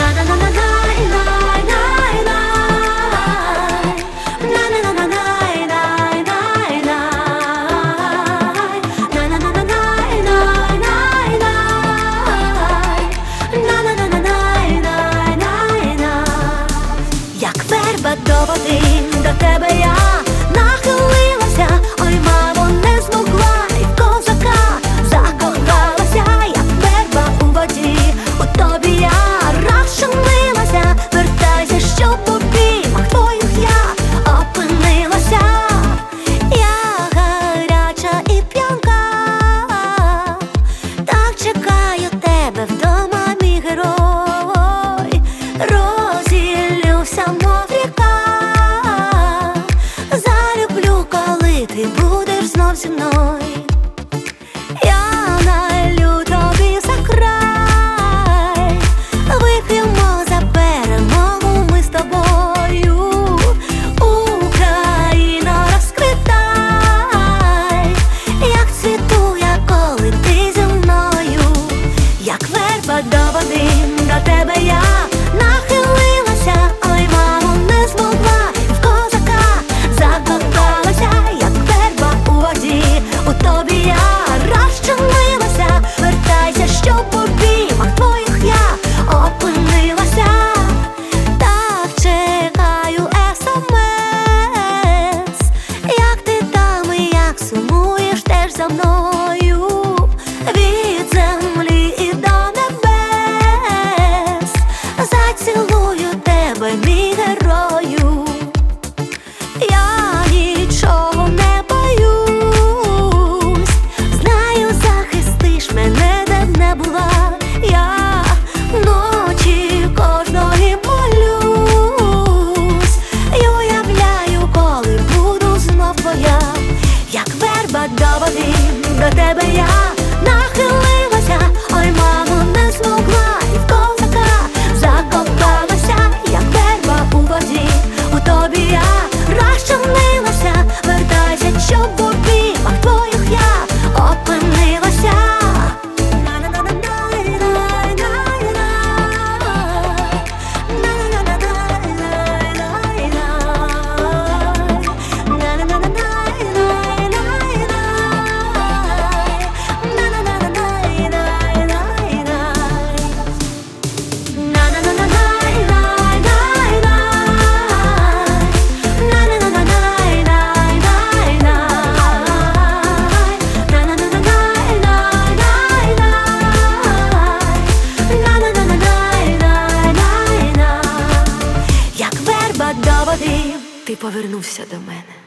Як верба до води, до тебе я нахилилася, ой, мамо, не змогла, і в козака закохалася. Як верба у воді, у тобі я розчинилася. Вертайся, щоб у обіймах твоїх я опинилася. Я гаряча і п'янка, так чекаю тебе вдома, мій герой. Розіллюся, мов ріка, залюблю, коли ти будеш знов зі мною. Я налю тобі за край, вип'ємо за перемогу ми з тобою. Україно, розквітай, як цвіту я, коли ти зі мною. Як верба до води, до тебе я нахилилася, ой, мамо, не змогла, і в козака закохалася. Як верба у воді, у тобі я розчинилася. Вертайся, щоб у обіймах твоїх я опинилася. Так чекаю СМС, як ти там і як сумуєш теж за мною. Від землі і до небес зацілую тебе, мій герою. Я нічого не боюсь, знаю, захистиш мене, де б не була. Я ночі кожної молюсь і уявляю, коли буду знов твоя. Як верба до води, до тебе я нахилилася, ой, мамо, не змогла, і в козака закохалася. Як верба у воді, у тобі я розчинилася. Вертайся, щоб в обіймах твоїх я опинилася. Як верба до води, ти повернувся до мене.